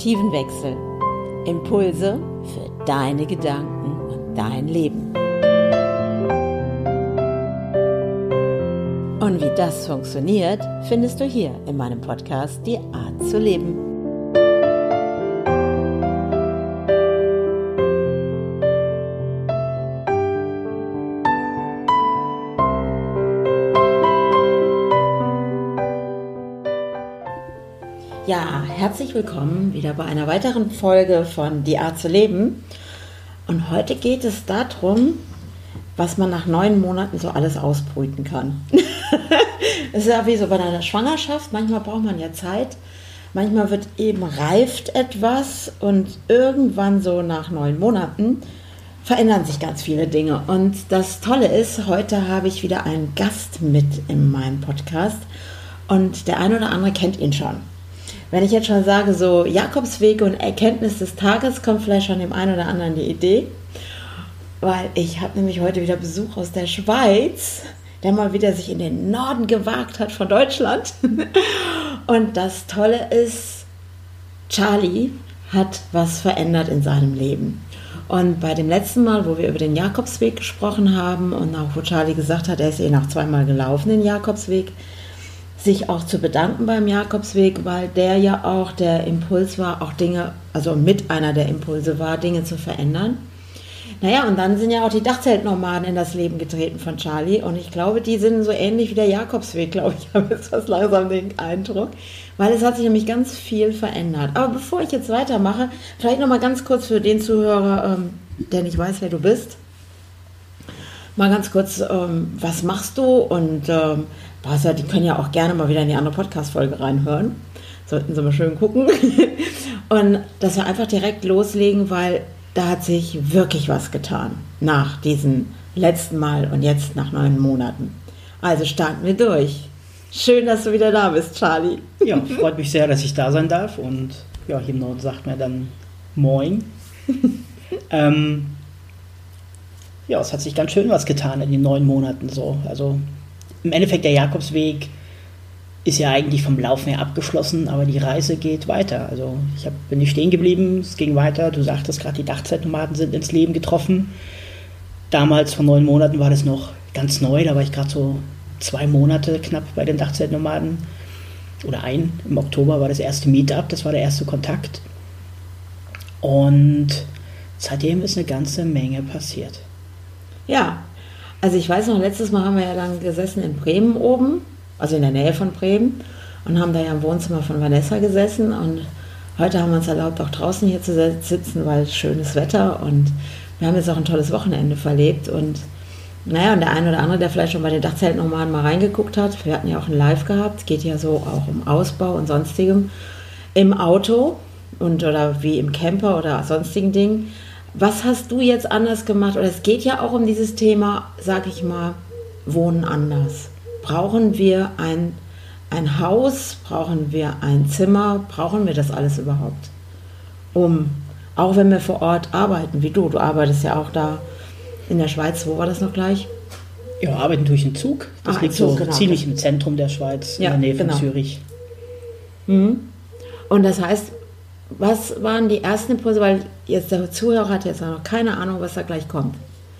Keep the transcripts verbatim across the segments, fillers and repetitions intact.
Perspektivenwechsel. Impulse für deine Gedanken und dein Leben. Und wie das funktioniert, findest du hier in meinem Podcast Die Art zu leben. Ja, herzlich willkommen wieder bei einer weiteren Folge von Die Art zu leben. Und heute geht es darum, was man nach neun Monaten so alles ausbrüten kann. Es ist ja wie so bei einer Schwangerschaft, manchmal braucht man ja Zeit, manchmal wird eben reift etwas und irgendwann so nach neun Monaten verändern sich ganz viele Dinge. Und das Tolle ist, heute habe ich wieder einen Gast mit in meinem Podcast und der eine oder andere kennt ihn schon. Wenn ich jetzt schon sage, so Jakobsweg und Erkenntnis des Tages, kommt vielleicht schon dem einen oder anderen die Idee, weil ich habe nämlich heute wieder Besuch aus der Schweiz, der mal wieder sich in den Norden gewagt hat von Deutschland. Und das Tolle ist, Charlie hat was verändert in seinem Leben. Und bei dem letzten Mal, wo wir über den Jakobsweg gesprochen haben und auch wo Charlie gesagt hat, er ist eh noch zweimal gelaufen, den Jakobsweg, sich auch zu bedanken beim Jakobsweg, weil der ja auch der Impuls war, auch Dinge, also mit einer der Impulse war, Dinge zu verändern. Naja, und dann sind ja auch die Dachzeltnomaden in das Leben getreten von Charlie und ich glaube, die sind so ähnlich wie der Jakobsweg, glaube ich, habe jetzt fast langsam den Eindruck, weil es hat sich nämlich ganz viel verändert. Aber bevor ich jetzt weitermache, vielleicht nochmal ganz kurz für den Zuhörer, ähm, der nicht weiß, wer du bist, mal ganz kurz, ähm, was machst du und ähm, was ja, die können ja auch gerne mal wieder in die andere Podcast-Folge reinhören. Sollten sie mal schön gucken. Und dass wir einfach direkt loslegen, weil da hat sich wirklich was getan nach diesem letzten Mal und jetzt nach neun Monaten. Also starten wir durch. Schön, dass du wieder da bist, Charlie. Ja, freut mich sehr, dass ich da sein darf. Und ja, hier im Norden sagt man dann Moin. ähm, ja, es hat sich ganz schön was getan in den neun Monaten so. Also im Endeffekt, der Jakobsweg ist ja eigentlich vom Laufen her abgeschlossen, aber die Reise geht weiter. Also ich hab, bin nicht stehen geblieben, es ging weiter. Du sagtest gerade, die Dachzeltnomaden sind ins Leben getroffen. Damals, vor neun Monaten, war das noch ganz neu. Da war ich gerade so zwei Monate knapp bei den Dachzeltnomaden. Oder ein, im Oktober war das erste Meetup, das war der erste Kontakt. Und seitdem ist eine ganze Menge passiert. Ja, also ich weiß noch, letztes Mal haben wir ja dann gesessen in Bremen oben, also in der Nähe von Bremen und haben da ja im Wohnzimmer von Vanessa gesessen und heute haben wir uns erlaubt, auch draußen hier zu sitzen, weil schönes Wetter und wir haben jetzt auch ein tolles Wochenende verlebt und naja, und der eine oder andere, der vielleicht schon bei den Dachzeltnomaden mal reingeguckt hat, wir hatten ja auch ein Live gehabt, geht ja so auch um Ausbau und sonstigem im Auto und oder wie im Camper oder sonstigen Dingen. Was hast du jetzt anders gemacht? Oder es geht ja auch um dieses Thema, sag ich mal, Wohnen anders. Brauchen wir ein, ein Haus? Brauchen wir ein Zimmer? Brauchen wir das alles überhaupt? Um, auch wenn wir vor Ort arbeiten, wie du. Du arbeitest ja auch da in der Schweiz. Wo war das noch gleich? Ja, arbeiten durch den Zug. Das ah, liegt Zug, so genau. ziemlich im Zentrum der Schweiz, ja, in der Nähe genau. von Zürich. Mhm. Und das heißt, was waren die ersten Impulse? Weil jetzt der Zuhörer hat jetzt noch keine Ahnung, was da gleich kommt.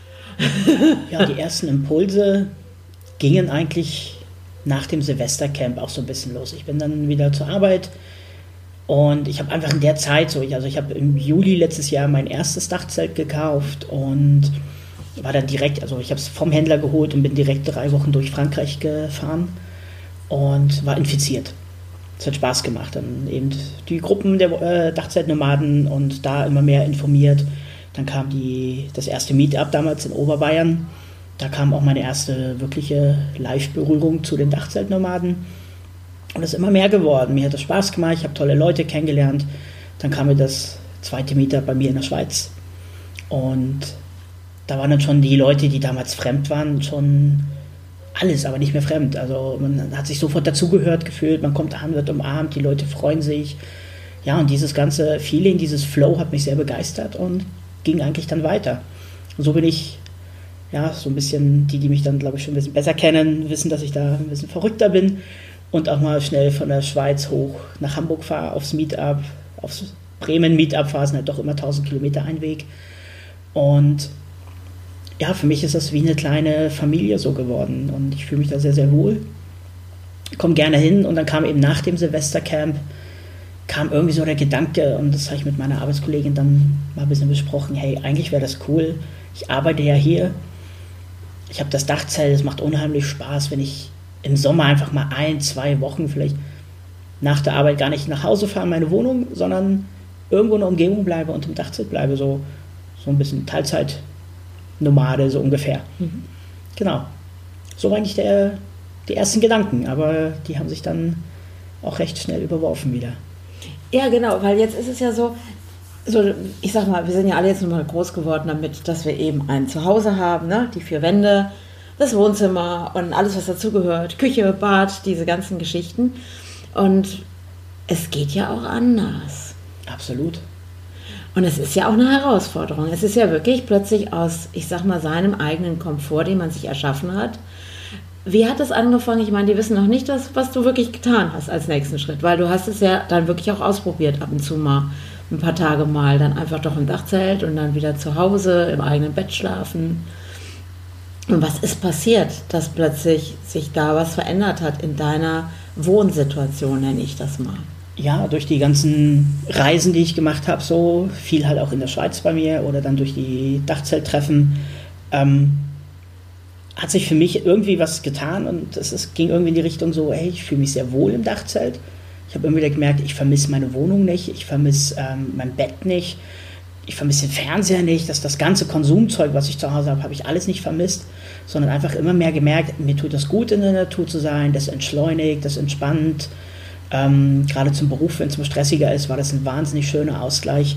Ja, die ersten Impulse gingen eigentlich nach dem Silvestercamp auch so ein bisschen los. Ich bin dann wieder zur Arbeit und ich habe einfach in der Zeit so, also ich habe im Juli letztes Jahr mein erstes Dachzelt gekauft und war dann direkt, also ich habe es vom Händler geholt und bin direkt drei Wochen durch Frankreich gefahren und war infiziert. Es hat Spaß gemacht, dann eben die Gruppen der äh, Dachzeltnomaden und da immer mehr informiert. Dann kam die, das erste Meetup damals in Oberbayern. Da kam auch meine erste wirkliche Live-Berührung zu den Dachzeltnomaden. Und es ist immer mehr geworden. Mir hat das Spaß gemacht, ich habe tolle Leute kennengelernt. Dann kam mir das zweite Meetup bei mir in der Schweiz. Und da waren dann schon die Leute, die damals fremd waren, schon alles, aber nicht mehr fremd. Also man hat sich sofort dazugehört gefühlt, man kommt an, wird umarmt, die Leute freuen sich. Ja, und dieses ganze Feeling, dieses Flow hat mich sehr begeistert und ging eigentlich dann weiter. Und so bin ich, ja, so ein bisschen, die, die mich dann, glaube ich, schon ein bisschen besser kennen, wissen, dass ich da ein bisschen verrückter bin und auch mal schnell von der Schweiz hoch nach Hamburg fahre, aufs Meetup, aufs Bremen-Meetup war es halt doch immer tausend Kilometer ein Weg. Und ja, für mich ist das wie eine kleine Familie so geworden und ich fühle mich da sehr, sehr wohl. Komme gerne hin und dann kam eben nach dem Silvestercamp kam irgendwie so der Gedanke und das habe ich mit meiner Arbeitskollegin dann mal ein bisschen besprochen, hey, eigentlich wäre das cool, ich arbeite ja hier, ich habe das Dachzelt, es macht unheimlich Spaß, wenn ich im Sommer einfach mal ein, zwei Wochen vielleicht nach der Arbeit gar nicht nach Hause fahre in meine Wohnung, sondern irgendwo in der Umgebung bleibe und im Dachzelt bleibe, so, so ein bisschen Teilzeit-Nomade so ungefähr. Mhm. Genau, so war eigentlich der, die ersten Gedanken, aber die haben sich dann auch recht schnell überworfen wieder. Ja, genau, weil jetzt ist es ja so, so, ich sag mal, wir sind ja alle jetzt nochmal groß geworden damit, dass wir eben ein Zuhause haben, ne? Die vier Wände, das Wohnzimmer und alles, was dazugehört, Küche, Bad, diese ganzen Geschichten. Und es geht ja auch anders. Absolut. Und es ist ja auch eine Herausforderung. Es ist ja wirklich plötzlich aus, ich sag mal, seinem eigenen Komfort, den man sich erschaffen hat. Wie hat es angefangen? Ich meine, die wissen noch nicht, das, was du wirklich getan hast als nächsten Schritt, weil du hast es ja dann wirklich auch ausprobiert, ab und zu mal, ein paar Tage mal, dann einfach doch im Dachzelt und dann wieder zu Hause, im eigenen Bett schlafen. Und was ist passiert, dass plötzlich sich da was verändert hat in deiner Wohnsituation, nenne ich das mal? Ja, durch die ganzen Reisen, die ich gemacht habe, so viel halt auch in der Schweiz bei mir oder dann durch die Dachzelttreffen, ähm, hat sich für mich irgendwie was getan und es ist, ging irgendwie in die Richtung so, hey, ich fühle mich sehr wohl im Dachzelt. Ich habe immer wieder gemerkt, ich vermisse meine Wohnung nicht, ich vermisse ähm, mein Bett nicht, ich vermisse den Fernseher nicht, dass das ganze Konsumzeug, was ich zu Hause habe, habe ich alles nicht vermisst, sondern einfach immer mehr gemerkt, mir tut das gut, in der Natur zu sein, das entschleunigt, das entspannt. Ähm, gerade zum Beruf, wenn es mal stressiger ist, war das ein wahnsinnig schöner Ausgleich.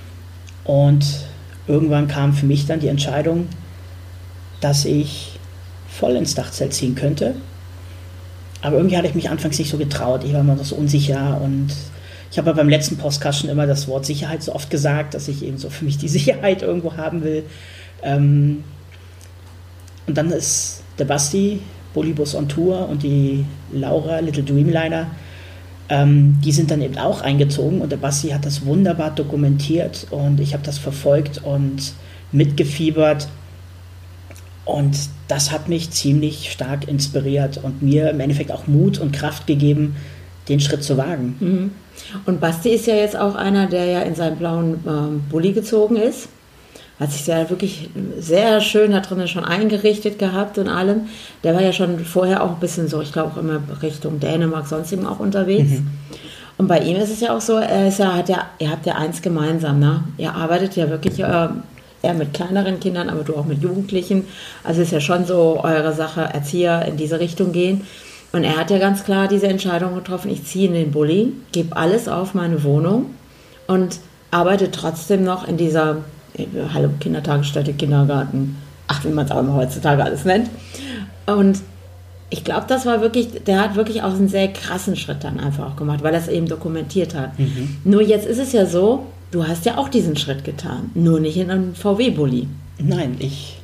Und irgendwann kam für mich dann die Entscheidung, dass ich voll ins Dachzelt ziehen könnte. Aber irgendwie hatte ich mich anfangs nicht so getraut. Ich war immer noch so unsicher und ich habe ja beim letzten Podcast schon immer das Wort Sicherheit so oft gesagt, dass ich eben so für mich die Sicherheit irgendwo haben will. Ähm, und dann ist der Basti, Bullybus on Tour und die Laura, Little Dreamliner, ähm, die sind dann eben auch eingezogen und der Basti hat das wunderbar dokumentiert und ich habe das verfolgt und mitgefiebert. Und das hat mich ziemlich stark inspiriert und mir im Endeffekt auch Mut und Kraft gegeben, den Schritt zu wagen. Mhm. Und Basti ist ja jetzt auch einer, der ja in seinen blauen ähm, Bulli gezogen ist. Hat sich ja wirklich sehr schön da drinnen schon eingerichtet gehabt und allem. Der war ja schon vorher auch ein bisschen so, ich glaube auch immer Richtung Dänemark, sonstigem auch unterwegs. Mhm. Und bei ihm ist es ja auch so, er ist ja, hat ja, ihr habt ja eins gemeinsam, ne? Ihr arbeitet ja wirklich äh, eher mit kleineren Kindern, aber du auch mit Jugendlichen. Also ist ja schon so eure Sache, Erzieher in diese Richtung gehen. Und er hat ja ganz klar diese Entscheidung getroffen, ich ziehe in den Bulli, gebe alles auf meine Wohnung und arbeite trotzdem noch in dieser Hallo, Kindertagesstätte, Kindergarten, ach, wie man es auch immer heutzutage alles nennt. Und ich glaube, das war wirklich, der hat wirklich auch einen sehr krassen Schritt dann einfach auch gemacht, weil er es eben dokumentiert hat. Mhm. Nur jetzt ist es ja so, du hast ja auch diesen Schritt getan, nur nicht in einem V W-Bulli. Nein, ich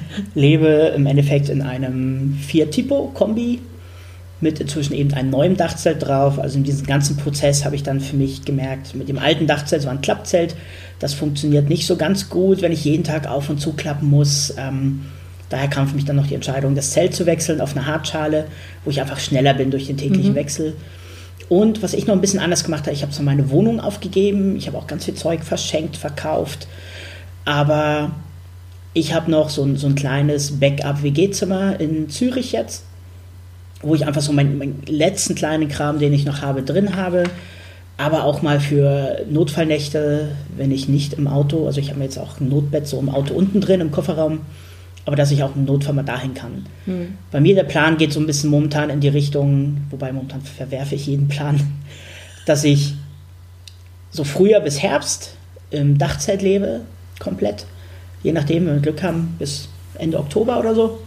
lebe im Endeffekt in einem Fiat-Tipo-Kombi mit inzwischen eben einem neuen Dachzelt drauf. Also in diesem ganzen Prozess habe ich dann für mich gemerkt, mit dem alten Dachzelt, es war ein Klappzelt, das funktioniert nicht so ganz gut, wenn ich jeden Tag auf und zuklappen muss. Ähm, daher kam für mich dann noch die Entscheidung, das Zelt zu wechseln auf eine Hartschale, wo ich einfach schneller bin durch den täglichen mhm. Wechsel. Und was ich noch ein bisschen anders gemacht habe, ich habe so meine Wohnung aufgegeben, ich habe auch ganz viel Zeug verschenkt, verkauft, aber ich habe noch so ein, so ein kleines Backup-W G-Zimmer in Zürich jetzt, wo ich einfach so meinen, meinen letzten kleinen Kram, den ich noch habe, drin habe, aber auch mal für Notfallnächte, wenn ich nicht im Auto, also ich habe mir jetzt auch ein Notbett so im Auto unten drin, im Kofferraum, aber dass ich auch im Notfall mal dahin kann. Mhm. Bei mir der Plan geht so ein bisschen momentan in die Richtung, wobei momentan verwerfe ich jeden Plan, dass ich so Frühjahr bis Herbst im Dachzelt lebe, komplett, je nachdem, wenn wir Glück haben, bis Ende Oktober oder so.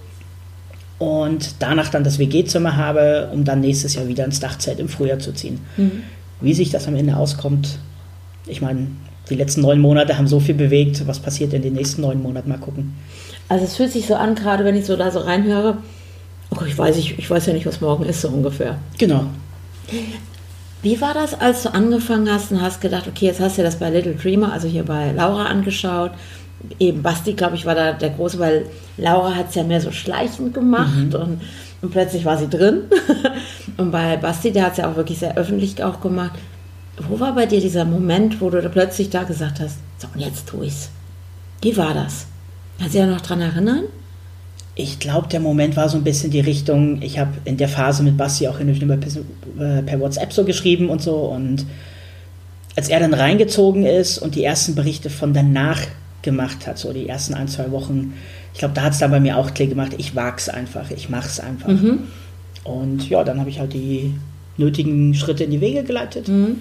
Und danach dann das W G-Zimmer habe, um dann nächstes Jahr wieder ins Dachzelt im Frühjahr zu ziehen. Mhm. Wie sich das am Ende auskommt, ich meine, die letzten neun Monate haben so viel bewegt, was passiert in den nächsten neun Monaten, mal gucken. Also es fühlt sich so an, gerade wenn ich so da so reinhöre, okay, ich weiß, ich, ich weiß ja nicht, was morgen ist, so ungefähr. Genau. Wie war das, als du angefangen hast und hast gedacht, okay, jetzt hast du das bei Little Dreamer, also hier bei Laura angeschaut. Eben Basti, glaube ich, war da der Große, weil Laura hat es ja mehr so schleichend gemacht mhm. und, und plötzlich war sie drin. Und bei Basti, der hat es ja auch wirklich sehr öffentlich auch gemacht. Wo war bei dir dieser Moment, wo du da plötzlich da gesagt hast, so und jetzt tue ich's? Wie war das? Kannst du dich ja noch dran erinnern? Ich glaube, der Moment war so ein bisschen die Richtung, ich habe in der Phase mit Basti auch immer per, per WhatsApp so geschrieben und so, und als er dann reingezogen ist und die ersten Berichte von danach gemacht hat, so die ersten ein, zwei Wochen, ich glaube, da hat es dann bei mir auch Klick gemacht, ich wag's einfach, ich mach's einfach. Mhm. Und ja, dann habe ich halt die nötigen Schritte in die Wege geleitet. Mhm.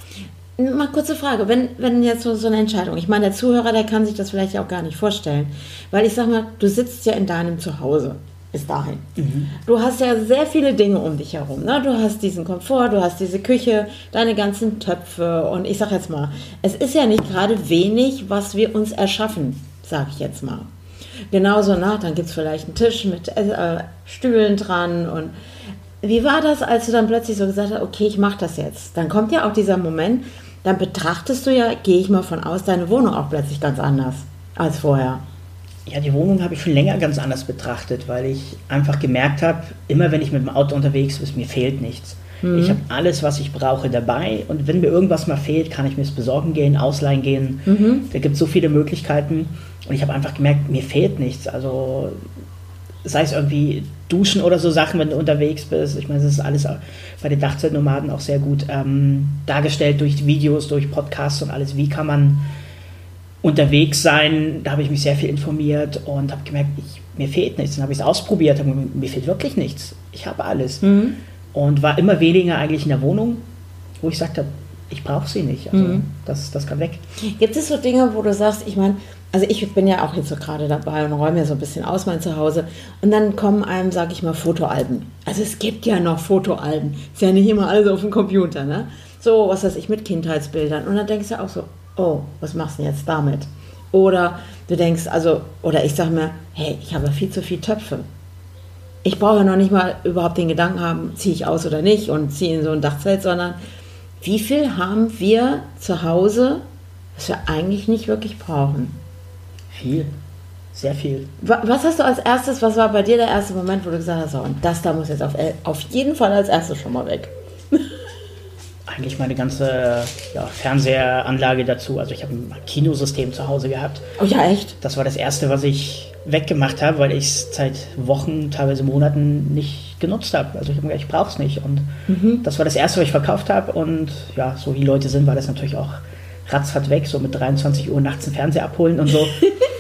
Mal kurze Frage, wenn, wenn jetzt so, so eine Entscheidung, ich meine, der Zuhörer, der kann sich das vielleicht auch gar nicht vorstellen, weil ich sag mal, du sitzt ja in deinem Zuhause bis dahin. Mhm. Du hast ja sehr viele Dinge um dich herum, ne? Du hast diesen Komfort, du hast diese Küche, deine ganzen Töpfe und ich sag jetzt mal, es ist ja nicht gerade wenig, was wir uns erschaffen, sag ich jetzt mal. Genauso, na, dann gibt es vielleicht einen Tisch mit äh, Stühlen dran und wie war das, als du dann plötzlich so gesagt hast, okay, ich mache das jetzt? Dann kommt ja auch dieser Moment, dann betrachtest du ja, gehe ich mal von aus, deine Wohnung auch plötzlich ganz anders als vorher. Ja, die Wohnung habe ich schon länger ganz anders betrachtet, weil ich einfach gemerkt habe, immer wenn ich mit dem Auto unterwegs bin, mir fehlt nichts. Mhm. Ich habe alles, was ich brauche, dabei, und wenn mir irgendwas mal fehlt, kann ich mir es besorgen gehen, ausleihen gehen. Mhm. Da gibt es so viele Möglichkeiten und ich habe einfach gemerkt, mir fehlt nichts. Also sei es irgendwie Duschen oder so Sachen, wenn du unterwegs bist. Ich meine, das ist alles bei den Dachzeltnomaden auch sehr gut ähm, dargestellt durch Videos, durch Podcasts und alles. Wie kann man unterwegs sein? Da habe ich mich sehr viel informiert und habe gemerkt, ich, mir fehlt nichts. Dann habe ich es ausprobiert, habe gemerkt, mir fehlt wirklich nichts. Ich habe alles. Mhm. Und war immer weniger eigentlich in der Wohnung, wo ich sagte, ich brauche sie nicht. Also mhm. das, das kann weg. Gibt es so Dinge, wo du sagst, ich meine, also ich bin ja auch jetzt so gerade dabei und räume ja so ein bisschen aus mein Zuhause. Und dann kommen einem, sage ich mal, Fotoalben. Also es gibt ja noch Fotoalben. Ist ja nicht immer alles auf dem Computer, ne? So, was weiß ich, mit Kindheitsbildern. Und dann denkst du auch so, oh, was machst du denn jetzt damit? Oder du denkst, also, oder ich sage mir, hey, ich habe viel zu viele Töpfe. Ich brauche ja noch nicht mal überhaupt den Gedanken haben, ziehe ich aus oder nicht und ziehe in so ein Dachzelt, sondern wie viel haben wir zu Hause, was wir eigentlich nicht wirklich brauchen? Viel, sehr viel. Was hast du als erstes, was war bei dir der erste Moment, wo du gesagt hast, oh, und das da muss jetzt auf, auf jeden Fall als erstes schon mal weg? Eigentlich meine ganze ja, Fernsehanlage dazu. Also ich habe ein Kinosystem zu Hause gehabt. Oh ja, echt? Das war das Erste, was ich weggemacht habe, weil ich es seit Wochen, teilweise Monaten nicht genutzt habe. Also ich habe gedacht, ich brauche es nicht. Und mhm. das war das Erste, was ich verkauft habe. Und ja, so wie Leute sind, war das natürlich auch ratzfatz weg, so mit dreiundzwanzig Uhr nachts einen Fernseher abholen und so.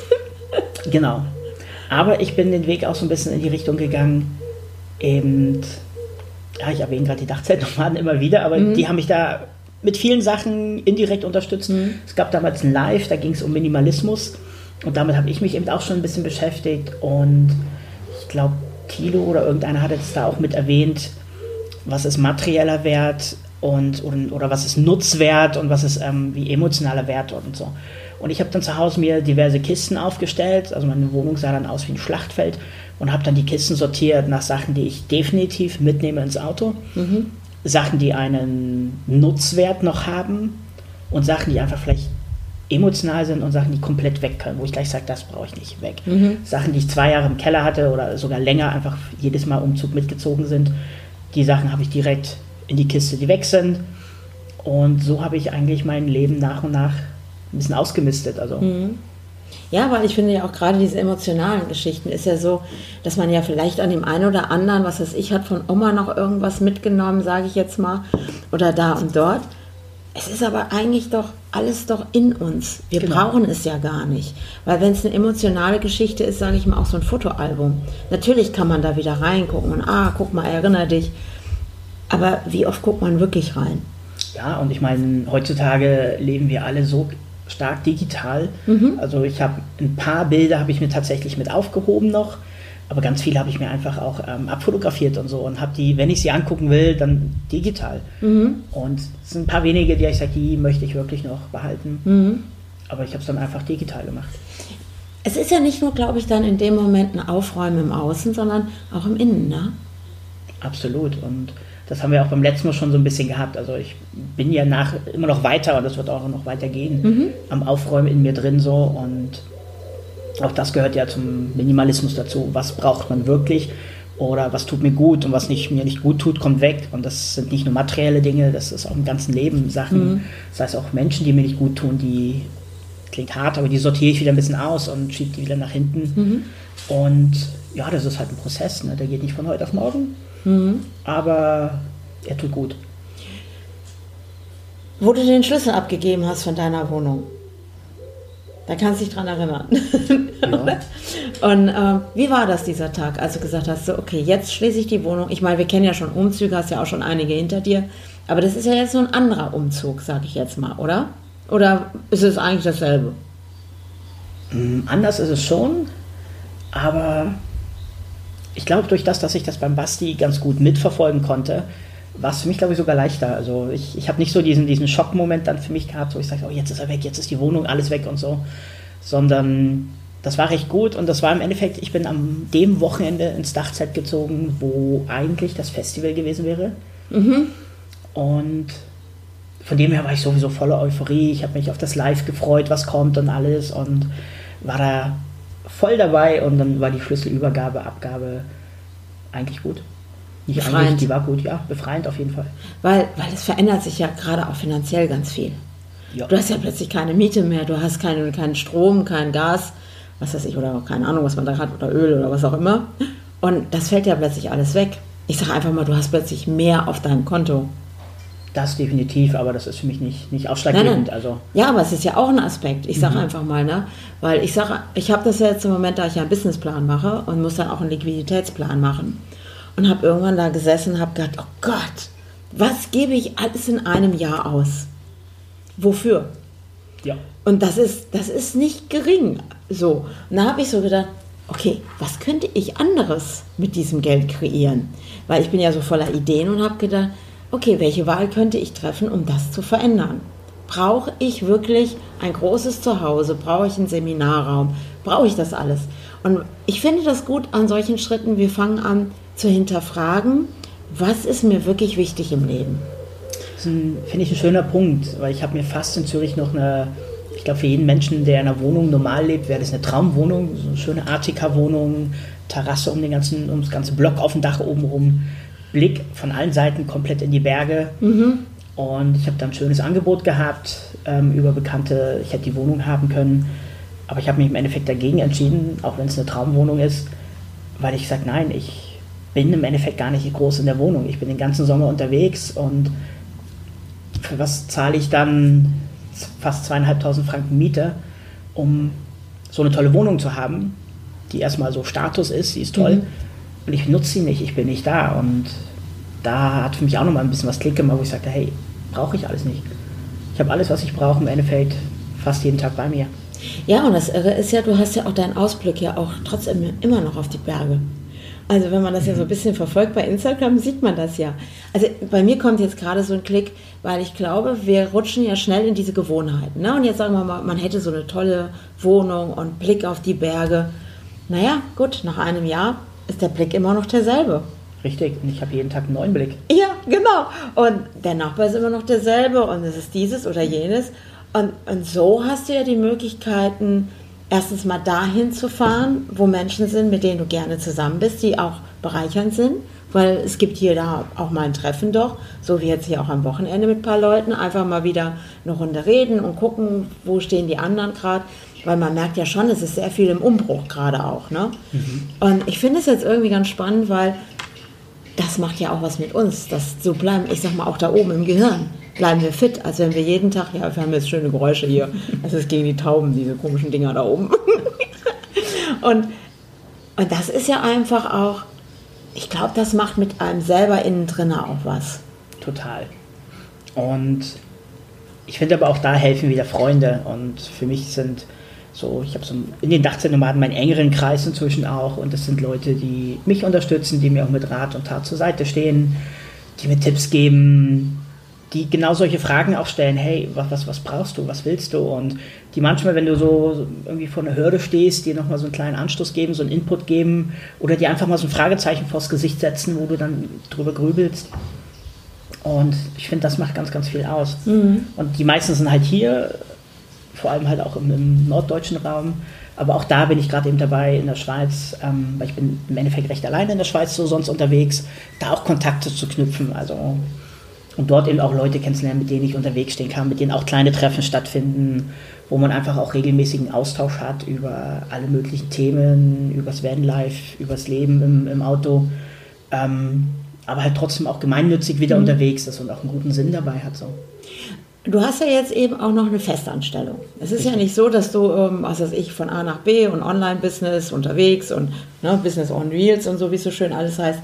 Genau. Aber ich bin den Weg auch so ein bisschen in die Richtung gegangen, eben, ja, ich erwähne gerade die Dachzeltnomaden immer wieder, aber mhm. die haben mich da mit vielen Sachen indirekt unterstützt. Mhm. Es gab damals ein Live, da ging es um Minimalismus und damit habe ich mich eben auch schon ein bisschen beschäftigt und ich glaube, Thilo oder irgendeiner hat jetzt da auch mit erwähnt, was ist materieller Wert und oder, oder was ist Nutzwert und was ist ähm, wie emotionaler Wert und so. Und ich habe dann zu Hause mir diverse Kisten aufgestellt, also meine Wohnung sah dann aus wie ein Schlachtfeld und habe dann die Kisten sortiert nach Sachen, die ich definitiv mitnehme ins Auto, mhm. Sachen, die einen Nutzwert noch haben und Sachen, die einfach vielleicht emotional sind und Sachen, die komplett weg können, wo ich gleich sage, das brauche ich nicht weg. Mhm. Sachen, die ich zwei Jahre im Keller hatte oder sogar länger einfach jedes Mal Umzug mitgezogen sind, die Sachen habe ich direkt in die Kiste, die weg sind. Und so habe ich eigentlich mein Leben nach und nach ein bisschen ausgemistet. Also. Mhm. Ja, weil ich finde ja auch gerade diese emotionalen Geschichten ist ja so, dass man ja vielleicht an dem einen oder anderen, was weiß ich, hat von Oma noch irgendwas mitgenommen, sage ich jetzt mal, oder da und dort. Es ist aber eigentlich doch alles doch in uns. Wir genau. brauchen es ja gar nicht. Weil wenn es eine emotionale Geschichte ist, sage ich mal, auch so ein Fotoalbum. Natürlich kann man da wieder reingucken und ah, guck mal, erinnere dich. Aber wie oft guckt man wirklich rein? Ja, und ich meine, heutzutage leben wir alle so stark digital. Mhm. Also ich habe ein paar Bilder habe ich mir tatsächlich mit aufgehoben noch, aber ganz viele habe ich mir einfach auch ähm, abfotografiert und so und habe die, wenn ich sie angucken will, dann digital. Mhm. Und es sind ein paar wenige, die ich sage, die möchte ich wirklich noch behalten. Mhm. Aber ich habe es dann einfach digital gemacht. Es ist ja nicht nur, glaube ich, dann in dem Moment ein Aufräumen im Außen, sondern auch im Innen, ne? Absolut. Und das haben wir auch beim letzten Mal schon so ein bisschen gehabt. Also ich bin ja nach immer noch weiter und das wird auch noch weitergehen, mhm. am Aufräumen in mir drin so. Und auch das gehört ja zum Minimalismus dazu. Was braucht man wirklich oder was tut mir gut und was nicht, mir nicht gut tut, kommt weg. Und das sind nicht nur materielle Dinge, das ist auch im ganzen Leben Sachen. Mhm. Das heißt auch Menschen, die mir nicht gut tun, die, klingt hart, aber die sortiere ich wieder ein bisschen aus und schiebe die wieder nach hinten. Mhm. Und ja, das ist halt ein Prozess, ne? Der geht nicht von heute auf morgen. Mhm. Aber er tut gut. Wo du den Schlüssel abgegeben hast von deiner Wohnung, da kannst du dich dran erinnern. Ja. Und äh, wie war das dieser Tag, als du gesagt hast, so, okay, jetzt schließe ich die Wohnung. Ich meine, wir kennen ja schon Umzüge, hast ja auch schon einige hinter dir. Aber das ist ja jetzt so ein anderer Umzug, sage ich jetzt mal, oder? Oder ist es eigentlich dasselbe? Mm, anders ist es schon, aber ich glaube, durch das, dass ich das beim Basti ganz gut mitverfolgen konnte, war es für mich, glaube ich, sogar leichter. Also ich, ich habe nicht so diesen, diesen Schockmoment dann für mich gehabt, wo ich sage, oh, jetzt ist er weg, jetzt ist die Wohnung, alles weg und so. Sondern das war recht gut und das war im Endeffekt, ich bin am dem Wochenende ins Dachzelt gezogen, wo eigentlich das Festival gewesen wäre. Mhm. Und von dem her war ich sowieso voller Euphorie. Ich habe mich auf das Live gefreut, was kommt und alles und war da voll dabei und dann war die Schlüsselübergabe, Abgabe eigentlich gut. Nicht befreiend. Eigentlich, die war gut, ja, befreiend auf jeden Fall. Weil, weil es verändert sich ja gerade auch finanziell ganz viel. Ja. Du hast ja plötzlich keine Miete mehr, du hast keinen, keinen Strom, kein Gas, was weiß ich, oder keine Ahnung, was man da hat, oder Öl oder was auch immer. Und das fällt ja plötzlich alles weg. Ich sage einfach mal, du hast plötzlich mehr auf deinem Konto. Das definitiv, aber das ist für mich nicht, nicht ausschlaggebend. Nein, nein. Also. Ja, aber es ist ja auch ein Aspekt. Ich sage mhm. einfach mal, ne? Weil ich sage, ich habe das ja jetzt im Moment, da ich ja einen Businessplan mache und muss dann auch einen Liquiditätsplan machen. Und habe irgendwann da gesessen und habe gedacht, oh Gott, was gebe ich alles in einem Jahr aus? Wofür? Ja. Und das ist, das ist nicht gering. So. Und da habe ich so gedacht, okay, was könnte ich anderes mit diesem Geld kreieren? Weil ich bin ja so voller Ideen und habe gedacht, okay, welche Wahl könnte ich treffen, um das zu verändern? Brauche ich wirklich ein großes Zuhause? Brauche ich einen Seminarraum? Brauche ich das alles? Und ich finde das gut an solchen Schritten, wir fangen an zu hinterfragen, was ist mir wirklich wichtig im Leben? Das finde ich ein schöner Punkt, weil ich habe mir fast in Zürich noch eine, ich glaube für jeden Menschen, der in einer Wohnung normal lebt, wäre das eine Traumwohnung, so eine schöne Artika-Wohnung, Terrasse um den ganzen, um das ganze Block auf dem Dach oben rum, Blick von allen Seiten komplett in die Berge. Mhm. Und ich habe dann ein schönes Angebot gehabt ähm, über Bekannte, ich hätte die Wohnung haben können, aber ich habe mich im Endeffekt dagegen entschieden, auch wenn es eine Traumwohnung ist, weil ich sage, nein, ich bin im Endeffekt gar nicht groß in der Wohnung. Ich bin den ganzen Sommer unterwegs und für was zahle ich dann fast zweieinhalbtausend Franken Miete, um so eine tolle Wohnung zu haben, die erstmal so Status ist, die ist toll. Mhm. Und ich nutze sie nicht, ich bin nicht da. Und da hat für mich auch nochmal ein bisschen was Klick gemacht, wo ich sagte, hey, brauche ich alles nicht. Ich habe alles, was ich brauche, im Endeffekt fast jeden Tag bei mir. Ja, und das Irre ist ja, du hast ja auch deinen Ausblick ja auch trotzdem immer noch auf die Berge. Also wenn man das ja so ein bisschen verfolgt bei Instagram, sieht man das ja. Also bei mir kommt jetzt gerade so ein Klick, weil ich glaube, wir rutschen ja schnell in diese Gewohnheiten. Ne? Und jetzt sagen wir mal, man hätte so eine tolle Wohnung und Blick auf die Berge. Naja, gut, nach einem Jahr ist der Blick immer noch derselbe. Richtig, und ich habe jeden Tag einen neuen Blick. Ja, genau. Und der Nachbar ist immer noch derselbe und es ist dieses oder jenes. Und, und so hast du ja die Möglichkeiten, erstens mal dahin zu fahren, wo Menschen sind, mit denen du gerne zusammen bist, die auch bereichernd sind, weil es gibt hier da auch mal ein Treffen doch, so wie jetzt hier auch am Wochenende mit ein paar Leuten, einfach mal wieder eine Runde reden und gucken, wo stehen die anderen gerade, weil man merkt ja schon, es ist sehr viel im Umbruch gerade auch, ne? Mhm. Und ich finde es jetzt irgendwie ganz spannend, weil das macht ja auch was mit uns, dass so bleiben, ich sag mal auch da oben im Gehirn, bleiben wir fit, als wenn wir jeden Tag, ja, wir haben jetzt schöne Geräusche hier, das ist gegen die Tauben, diese komischen Dinger da oben. und, und das ist ja einfach auch, ich glaube, das macht mit einem selber innen drin auch was. Total. Und ich finde aber auch da helfen wieder Freunde und für mich sind so, ich habe so in den Dachzeltnomaden meinen engeren Kreis inzwischen auch und das sind Leute, die mich unterstützen, die mir auch mit Rat und Tat zur Seite stehen, die mir Tipps geben, die genau solche Fragen auch stellen, hey, was, was, was brauchst du, was willst du? Und die manchmal, wenn du so irgendwie vor einer Hürde stehst, dir nochmal so einen kleinen Anstoß geben, so einen Input geben oder dir einfach mal so ein Fragezeichen vors Gesicht setzen, wo du dann drüber grübelst. Und ich finde, das macht ganz, ganz viel aus. Mhm. Und die meisten sind halt hier, vor allem halt auch im, im norddeutschen Raum. Aber auch da bin ich gerade eben dabei in der Schweiz, ähm, weil ich bin im Endeffekt recht alleine in der Schweiz so sonst unterwegs, da auch Kontakte zu knüpfen. Also, und dort eben auch Leute kennenzulernen, mit denen ich unterwegs stehen kann, mit denen auch kleine Treffen stattfinden, wo man einfach auch regelmäßigen Austausch hat über alle möglichen Themen, über das Vanlife, über das Leben im, im Auto. Ähm, aber halt trotzdem auch gemeinnützig wieder mhm. unterwegs ist und auch einen guten Sinn dabei hat. So. Du hast ja jetzt eben auch noch eine Festanstellung. Es ist Richtig. ja nicht so, dass du, ähm, was weiß ich, von A nach B und Online-Business unterwegs und ne, Business on Wheels und so, wie es so schön alles heißt.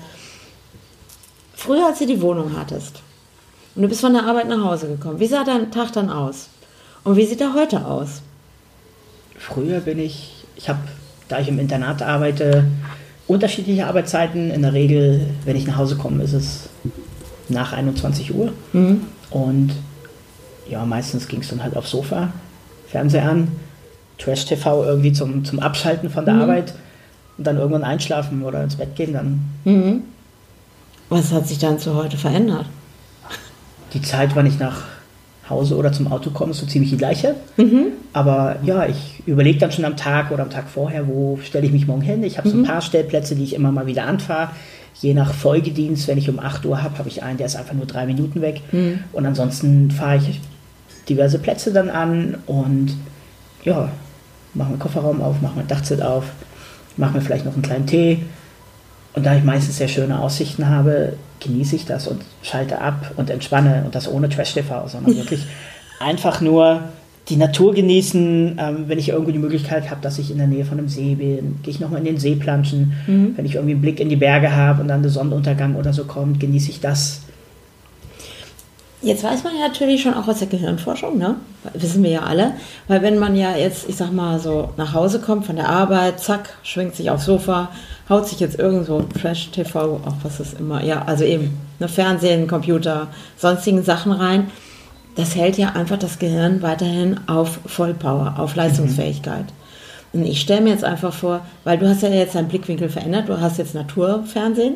Früher, als du die Wohnung hattest und du bist von der Arbeit nach Hause gekommen, wie sah dein Tag dann aus? Und wie sieht er heute aus? Früher bin ich, ich habe, da ich im Internat arbeite, unterschiedliche Arbeitszeiten. In der Regel, wenn ich nach Hause komme, ist es nach einundzwanzig Uhr. Mhm. Und ja, meistens ging es dann halt aufs Sofa, Fernseher an, Trash-T V irgendwie zum, zum Abschalten von der mhm. Arbeit und dann irgendwann einschlafen oder ins Bett gehen dann. Mhm. Was hat sich dann zu heute verändert? Die Zeit, wann ich nach Hause oder zum Auto komme, ist so ziemlich die gleiche. Mhm. Aber ja, ich überlege dann schon am Tag oder am Tag vorher, wo stelle ich mich morgen hin. Ich habe mhm. so ein paar Stellplätze, die ich immer mal wieder anfahre. Je nach Folgedienst, wenn ich um acht Uhr habe, habe ich einen, der ist einfach nur drei Minuten weg. Mhm. Und ansonsten fahre ich diverse Plätze dann an und ja, mache meinen Kofferraum auf, mache mein Dachzelt auf, mache mir vielleicht noch einen kleinen Tee. Und da ich meistens sehr schöne Aussichten habe, genieße ich das und schalte ab und entspanne und das ohne Trash-T V, sondern wirklich einfach nur die Natur genießen. Ähm, wenn ich irgendwo die Möglichkeit habe, dass ich in der Nähe von einem See bin, gehe ich nochmal in den See planschen. Mhm. Wenn ich irgendwie einen Blick in die Berge habe und dann der Sonnenuntergang oder so kommt, genieße ich das. Jetzt weiß man ja natürlich schon auch aus der Gehirnforschung, ne? Wissen wir ja alle, weil wenn man ja jetzt, ich sag mal so, nach Hause kommt von der Arbeit, zack, schwingt sich aufs Sofa, haut sich jetzt irgendwo Trash-T V, auch was ist immer, ja, also eben, ne, Fernsehen, Computer, sonstigen Sachen rein, das hält ja einfach das Gehirn weiterhin auf Vollpower, auf Leistungsfähigkeit. Mhm. Und ich stelle mir jetzt einfach vor, weil du hast ja jetzt deinen Blickwinkel verändert, du hast jetzt Naturfernsehen,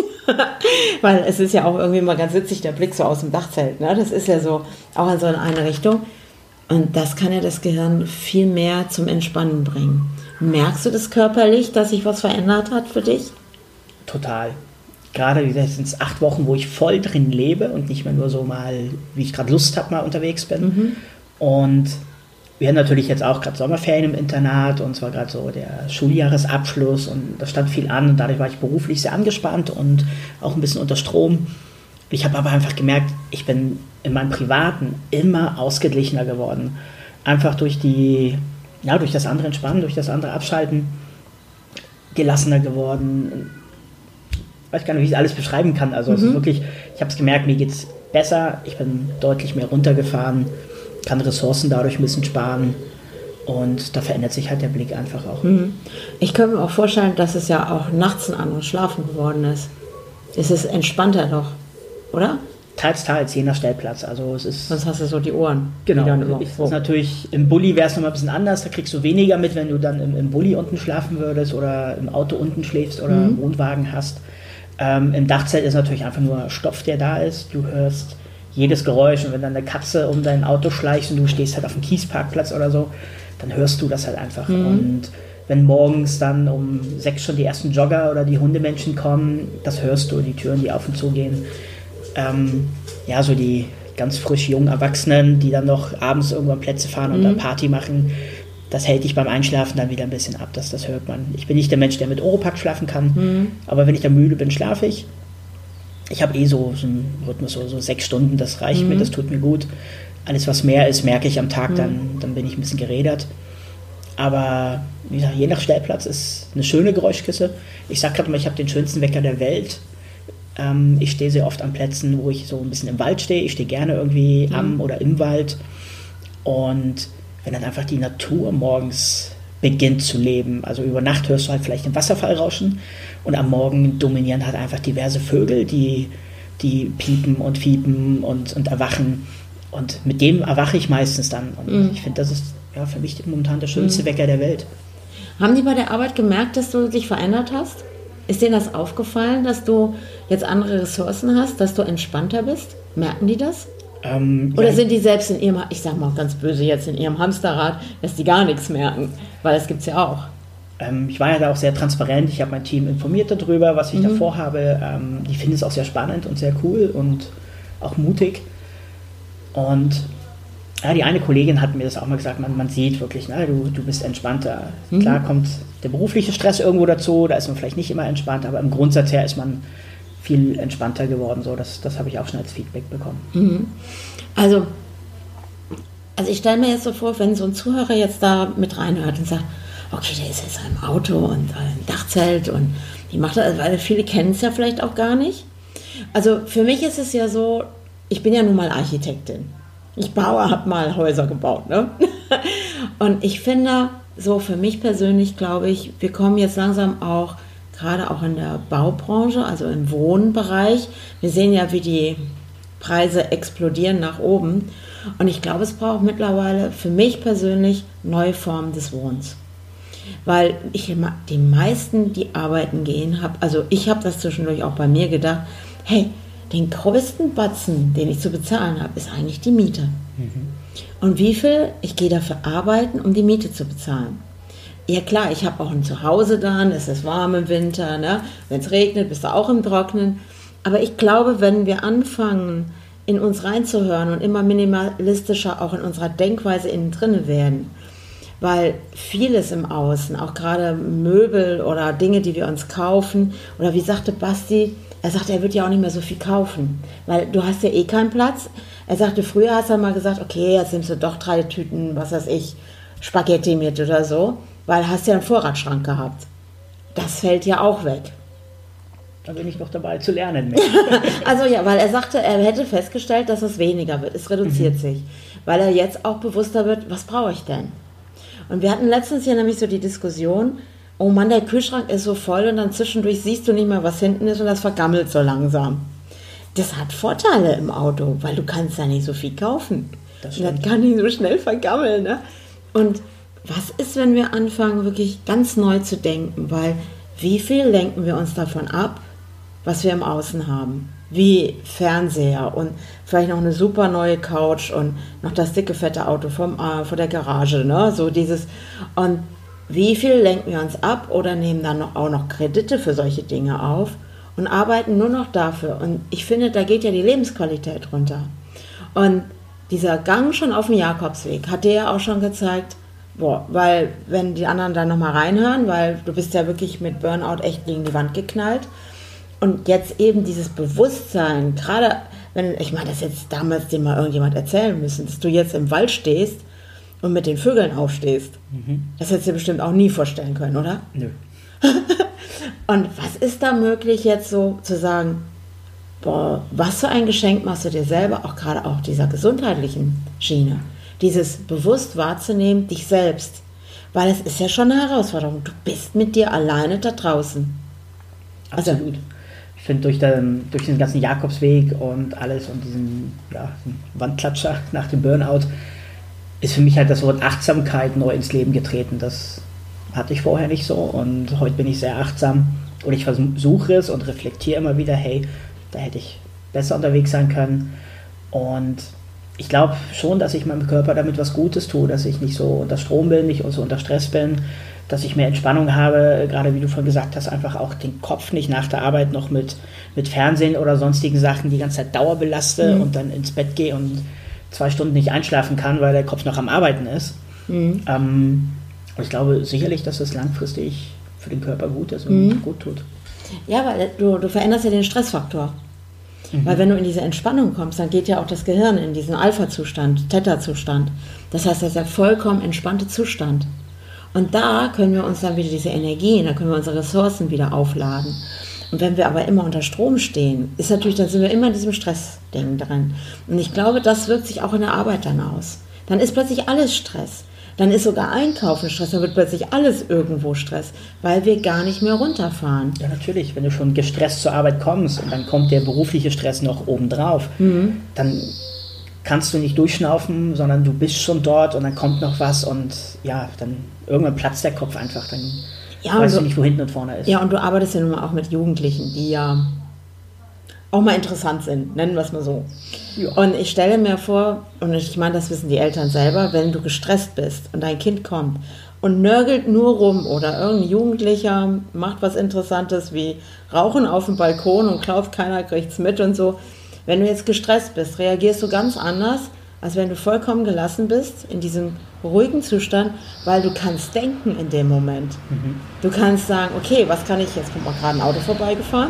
weil es ist ja auch irgendwie mal ganz witzig, der Blick so aus dem Dachzelt, ne? Das ist ja so auch in so eine Richtung und das kann ja das Gehirn viel mehr zum Entspannen bringen. Merkst du das körperlich, dass sich was verändert hat für dich? Total. Gerade sind es acht Wochen, wo ich voll drin lebe und nicht mehr nur so mal, wie ich gerade Lust habe, mal unterwegs bin. Mhm. Und wir haben natürlich jetzt auch gerade Sommerferien im Internat und zwar gerade so der Schuljahresabschluss und da stand viel an und dadurch war ich beruflich sehr angespannt und auch ein bisschen unter Strom. Ich habe aber einfach gemerkt, ich bin in meinem Privaten immer ausgeglichener geworden. Einfach durch die, ja, durch das andere Entspannen, durch das andere Abschalten, gelassener geworden. Ich weiß gar nicht, wie ich es alles beschreiben kann. Also mhm. es ist wirklich, ich habe es gemerkt, mir geht es besser, ich bin deutlich mehr runtergefahren, kann Ressourcen dadurch ein bisschen sparen und da verändert sich halt der Blick einfach auch. Ich könnte mir auch vorstellen, dass es ja auch nachts ein anderes Schlafen geworden ist. Es ist entspannter doch, oder? Teils, teils, je nach Stellplatz. Also es ist, sonst hast du so die Ohren. Genau, die ist natürlich, im Bulli wäre es nochmal ein bisschen anders, da kriegst du weniger mit, wenn du dann im, im Bulli unten schlafen würdest oder im Auto unten schläfst oder mhm. einen Wohnwagen hast. Ähm, Im Dachzelt ist natürlich einfach nur Stoff, der da ist. Du hörst jedes Geräusch und wenn dann eine Katze um dein Auto schleicht und du stehst halt auf dem Kiesparkplatz oder so, dann hörst du das halt einfach. Mhm. Und wenn morgens dann um sechs schon die ersten Jogger oder die Hundemenschen kommen, das hörst du, die Türen, die auf und zu gehen. Ähm, ja, so die ganz frisch jungen Erwachsenen, die dann noch abends irgendwann Plätze fahren und mhm. dann Party machen, das hält dich beim Einschlafen dann wieder ein bisschen ab, das, das hört man. Ich bin nicht der Mensch, der mit Oropax schlafen kann, mhm. aber wenn ich dann müde bin, schlafe ich. Ich habe eh so, so einen Rhythmus, so, so sechs Stunden, das reicht mhm. mir, das tut mir gut. Alles, was mehr ist, merke ich am Tag, mhm. dann, dann bin ich ein bisschen gerädert. Aber wie gesagt, je nach Stellplatz ist eine schöne Geräuschküsse. Ich sage gerade mal, ich habe den schönsten Wecker der Welt. Ähm, ich stehe sehr oft an Plätzen, wo ich so ein bisschen im Wald stehe. Ich stehe gerne irgendwie mhm. am oder im Wald. Und wenn dann einfach die Natur morgens beginnt zu leben. Also über Nacht hörst du halt vielleicht den Wasserfall rauschen und am Morgen dominieren halt einfach diverse Vögel, die, die piepen und fiepen und, und erwachen. Und mit dem erwache ich meistens dann. Und mhm. ich finde, das ist ja, für mich momentan der schönste mhm. Wecker der Welt. Haben die bei der Arbeit gemerkt, dass du dich verändert hast? Ist denen das aufgefallen, dass du jetzt andere Ressourcen hast, dass du entspannter bist? Merken die das? Ähm, Oder ja, sind die selbst in ihrem, ich sag mal ganz böse jetzt, in ihrem Hamsterrad, dass die gar nichts merken? Weil das gibt es ja auch. ähm, ich war ja da auch sehr transparent. Ich habe mein Team informiert darüber, was ich Mhm. da vorhabe. Ähm, die finden es auch sehr spannend und sehr cool und auch mutig. Und ja, die eine Kollegin hat mir das auch mal gesagt, man, man sieht wirklich, na, du, du bist entspannter. Mhm. Klar kommt der berufliche Stress irgendwo dazu, da ist man vielleicht nicht immer entspannt, aber im Grundsatz her ist man viel entspannter geworden. So, das, das habe ich auch schon als Feedback bekommen. Mhm. Also, also ich stelle mir jetzt so vor, wenn so ein Zuhörer jetzt da mit reinhört und sagt, okay, der ist jetzt im Auto und äh, im Dachzelt und wie macht er das? Weil viele kennen es ja vielleicht auch gar nicht. Also für mich ist es ja so, ich bin ja nun mal Architektin. Ich baue, habe mal Häuser gebaut, ne? Und ich finde, so für mich persönlich glaube ich, wir kommen jetzt langsam auch, gerade auch in der Baubranche, also im Wohnbereich, wir sehen ja, wie die Preise explodieren nach oben. Und ich glaube, es braucht mittlerweile für mich persönlich neue Formen des Wohnens. Weil ich immer, die meisten, die arbeiten gehen, hab, also ich habe das zwischendurch auch bei mir gedacht, hey, den größten Batzen, den ich zu bezahlen habe, ist eigentlich die Miete. Mhm. Und wie viel? Ich gehe dafür arbeiten, um die Miete zu bezahlen. Ja klar, ich habe auch ein Zuhause dann, es ist warm im Winter, ne? Wenn es regnet, bist du auch im Trocknen. Aber ich glaube, wenn wir anfangen, in uns reinzuhören und immer minimalistischer auch in unserer Denkweise innen drin werden, weil vieles im Außen, auch gerade Möbel oder Dinge, die wir uns kaufen, oder wie sagte Basti, er sagte, er wird ja auch nicht mehr so viel kaufen, weil du hast ja eh keinen Platz. Er sagte, früher hast du mal gesagt, okay, jetzt nimmst du doch drei Tüten, was weiß ich, Spaghetti mit oder so, weil hast ja einen Vorratsschrank gehabt. Das fällt ja auch weg. Da bin ich noch dabei zu lernen. Also ja, weil er sagte, er hätte festgestellt, dass es weniger wird, es reduziert mhm. sich, weil er jetzt auch bewusster wird, was brauche ich denn? Und wir hatten letztens hier nämlich so die Diskussion, oh Mann, der Kühlschrank ist so voll und dann zwischendurch siehst du nicht mehr, was hinten ist und das vergammelt so langsam. Das hat Vorteile im Auto, weil du kannst ja nicht so viel kaufen. Das, das kann nicht so schnell vergammeln. Ne? Und was ist, wenn wir anfangen, wirklich ganz neu zu denken? Weil wie viel lenken wir uns davon ab, was wir im Außen haben? Wie Fernseher und vielleicht noch eine super neue Couch und noch das dicke, fette Auto vom, äh, vor der Garage. Ne? So dieses... Und wie viel lenken wir uns ab oder nehmen dann noch, auch noch Kredite für solche Dinge auf und arbeiten nur noch dafür. Und ich finde, da geht ja die Lebensqualität runter. Und dieser Gang schon auf dem Jakobsweg hat dir ja auch schon gezeigt, boah, weil wenn die anderen da nochmal reinhören, weil du bist ja wirklich mit Burnout echt gegen die Wand geknallt. Und jetzt eben dieses Bewusstsein, gerade wenn, ich meine, das jetzt damals dir mal irgendjemand erzählen müssen, dass du jetzt im Wald stehst und mit den Vögeln aufstehst. Mhm. Das hättest du dir bestimmt auch nie vorstellen können, oder? Nö. Und was ist da möglich jetzt so zu sagen, boah, was für ein Geschenk machst du dir selber, auch gerade auch dieser gesundheitlichen Schiene, dieses bewusst wahrzunehmen, dich selbst. Weil es ist ja schon eine Herausforderung. Du bist mit dir alleine da draußen. Absolut. Also, ich finde, durch den, durch den ganzen Jakobsweg und alles und diesen ja, Wandklatscher nach dem Burnout ist für mich halt das Wort Achtsamkeit neu ins Leben getreten. Das hatte ich vorher nicht so und heute bin ich sehr achtsam und ich versuche es und reflektiere immer wieder, hey, da hätte ich besser unterwegs sein können. Und ich glaube schon, dass ich meinem Körper damit was Gutes tue, dass ich nicht so unter Strom bin, nicht so unter Stress bin, dass ich mehr Entspannung habe, gerade wie du vorhin gesagt hast, einfach auch den Kopf nicht nach der Arbeit noch mit, mit Fernsehen oder sonstigen Sachen die ganze Zeit Dauer belaste mhm. und dann ins Bett gehe und zwei Stunden nicht einschlafen kann, weil der Kopf noch am Arbeiten ist. Mhm. Ähm, und ich glaube sicherlich, dass das langfristig für den Körper gut ist und mhm. gut tut. Ja, weil du, du veränderst ja den Stressfaktor. Mhm. Weil wenn du in diese Entspannung kommst, dann geht ja auch das Gehirn in diesen Alpha-Zustand, Theta-Zustand. Das heißt, das ist der vollkommen entspannte Zustand. Und da können wir uns dann wieder diese Energien, da können wir unsere Ressourcen wieder aufladen. Und wenn wir aber immer unter Strom stehen, ist natürlich, dann sind wir immer in diesem Stressding drin. Und ich glaube, das wirkt sich auch in der Arbeit dann aus. Dann ist plötzlich alles Stress. Dann ist sogar Einkaufen Stress, dann wird plötzlich alles irgendwo Stress, weil wir gar nicht mehr runterfahren. Ja, natürlich. Wenn du schon gestresst zur Arbeit kommst und dann kommt der berufliche Stress noch obendrauf, mhm. dann kannst du nicht durchschnaufen, sondern du bist schon dort und dann kommt noch was und ja, dann irgendwann platzt der Kopf einfach, dann ja, weißt du nicht, wo hinten und vorne ist. Ja, und du arbeitest ja nun mal auch mit Jugendlichen, die ja auch mal interessant sind, nennen wir es mal so. Ja. Und ich stelle mir vor, und ich meine, das wissen die Eltern selber, wenn du gestresst bist und dein Kind kommt und nörgelt nur rum oder irgendein Jugendlicher macht was Interessantes wie Rauchen auf dem Balkon und klaut, keiner kriegt's mit und so. Wenn du jetzt gestresst bist, reagierst du ganz anders, als wenn du vollkommen gelassen bist, in diesem ruhigen Zustand, weil du kannst denken in dem Moment. Mhm. Du kannst sagen, okay, was kann ich, jetzt kommt mal gerade ein Auto vorbeigefahren,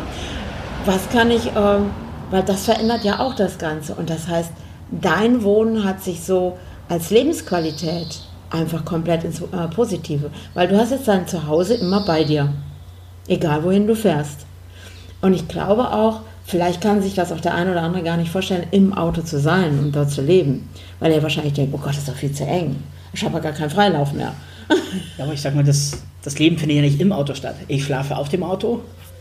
was kann ich, ähm, weil das verändert ja auch das Ganze. Und das heißt, dein Wohnen hat sich so als Lebensqualität einfach komplett ins äh, Positive. Weil du hast jetzt dein Zuhause immer bei dir. Egal, wohin du fährst. Und ich glaube auch, vielleicht kann sich das auch der eine oder andere gar nicht vorstellen, im Auto zu sein und dort zu leben. Weil er wahrscheinlich denkt, oh Gott, das ist doch viel zu eng. Ich habe ja gar keinen Freilauf mehr. Ja, aber ich sag mal, das, das Leben findet ja nicht im Auto statt. Ich schlafe auf dem Auto.